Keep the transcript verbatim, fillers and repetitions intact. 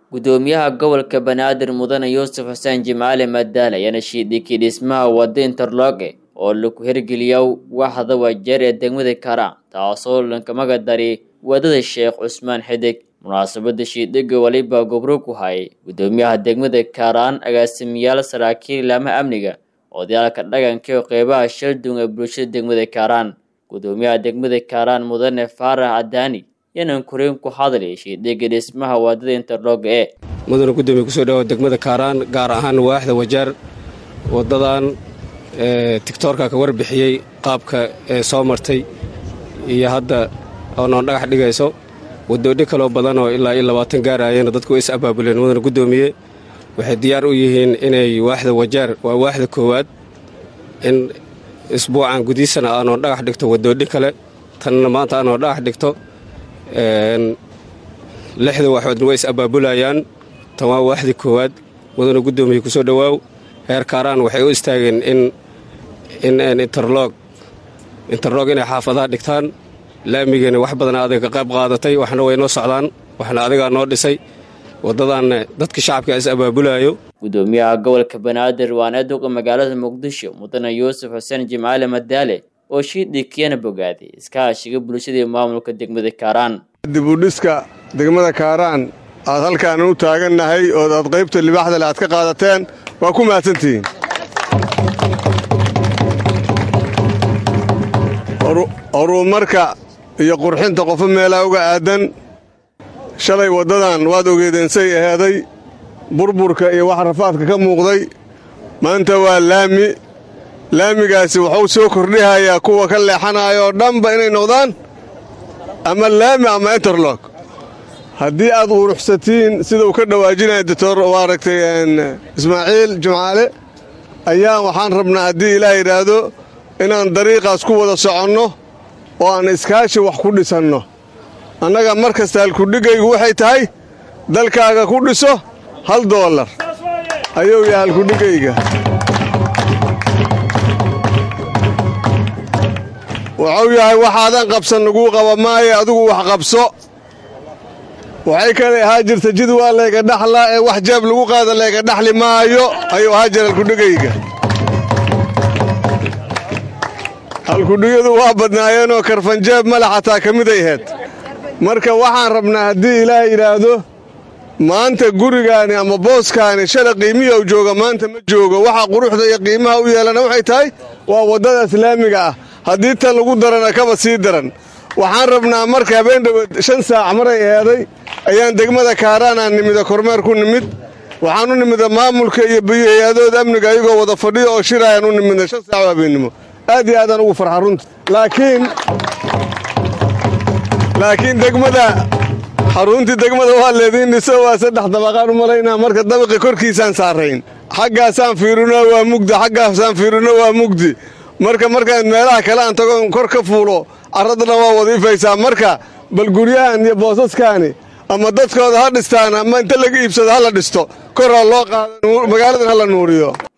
gudoomiyaha gobolka Banaadir Mudane Yuusuf Xuseen Jimcaale Madaale ayaa shiidikii dhismaha wada interlock oo lagu hirgeliyay waaxda Wajeer ee degmada Kaaraan taasoo lanka magadaray wadada Sheekh Cusmaan Xidig. munaasabada shiidiga waliba gobro ku hayay gudoomiyaha degmada Kaaraan agaasimiyaal saraakiil lama amniga odayaalka dhaqanka iyo qeybaha shaldun ee bulshada degmada Kaaraan. gudoomiyaha degmada Kaaraan Mudane Faarax Cadaani inaan koreen ku hadlay shiidiga dhismaha wadada interlock ee mudane gudoomiye ku soo dhaw degmada Kaaraan gaar ahaan waaxda Wajeer wadadan ee tiktorka ka warbixiyay qaabka ee soo martay iyo hadda oo noon dhagax dhigayso wadoodo kale badan oo ilaa labaatan gaarayeen dadku is abaabuleen mudane gudoomiye waxay diyaar u yihiin inay waaxda Wajeer waa waaxda koowaad in isbuucan gudiisana aanu dhagax dhigto wadoodo kale tan maanta aanu dhagax dhigto een lixda waxood way is abaabulayaan tan waa waaxda koowaad mudane gudoomiye ku soo dhawaaw heer Kaaraan waxay u istaageen in in an interlock interlock inay xaafadaha dhigtaan laamigana wax badan adag ka qayb qaadatay waxna way noo socdaan waxna adiga noo dhisay wadadan dadka shacabka is abaabulayo. gudoomiyaha gobolka Banaadir waana duqa magaalada Muqdisho Mudane Yuusuf Xuseen Jimcaale Madaale oo shiidikiyana bogaaday iskaashiga bulshada iyo maamulka degmada Kaaraan. dib u dhiska degmada Kaaraan aad halkaan u taaganahay oo aad qaybta libaxda aad ka qaadateen waa ku mahadsantihiin. horumarka iyo qurxinta qof meela uga aadan shalay wadadan waad ogeedeen say aheeday burburka iyo wax rafaadka ka muuqday maanta waa laami laamigaasi wuxuu soo kordhihayaa kuwa ka leexanayo dhanba inay noqdaan ama laami ama interlock. haddii aad quruxsatiin sida uu ka dhawaajinaya doctor waaragtay Ismaaciil Jimcaale ayaa waxaan rabnaa haddii Ilaahay yiraahdo inaan dariiqaas ku wada soconno oo aan iskaashi wax ku dhisanno. annaga markasta hal ku dhigaygu waxay tahay dalkaaga ku dhiso hal doolar ayuu yahay hal ku dhigayga. wuxuu yahay waxaadan qabsan lagu qaba maayo adigu wax qabso. waxay kale ahaa jirta jid waa leega dhaxla ee wax jeeb lagu qaada leega dhaxli maayo ayuu ahaa jira hal ku dhigayga. halkudhiyadu waa badnaayeen oo karfanjeeb mala xataa ka mid ay ahayd. marka waxaan rabnaa haddii Ilaahay yiraahdo maanta gurigaani ama booskaani shala qiimiyo u jooga maanta ma joogo. waxa quruxda iyo qiimaha u yeelana waxay tahay waa wadada islaamiga ah haddii tan lagu darana kaba sii daran. waxaan rabnaa marka habeen dhaweed shan saac maray aheeday ayaan degmada Kaaraan aan nimid kormeer ku nimid. waxaan u nimid maamulka iyo hay'adooda amniga ayagoo wada fadhiyo oo shirayaan u nimid shan saac habeenimo. aad iyo aadan ugu farxaa runta laakiin laakiin degmada xaruntii degmada waa leedin dhiso waa saddex dabaqaan u malaynaa marka dabaqi korkiisaan saarayn xaggaasaan fiirino waa mugdi xaggaasaan fiirino waa mugdi marka markaan meelaha kale aan tago kor ka fuulo carradana waa wadiifaysaa. marka bal guryahan iyo boosaskaani ama dadkooda ha dhistaan ama inta laga iibsado ha la dhisto kor ha loo qaado magaaladan ha la nuuriyo.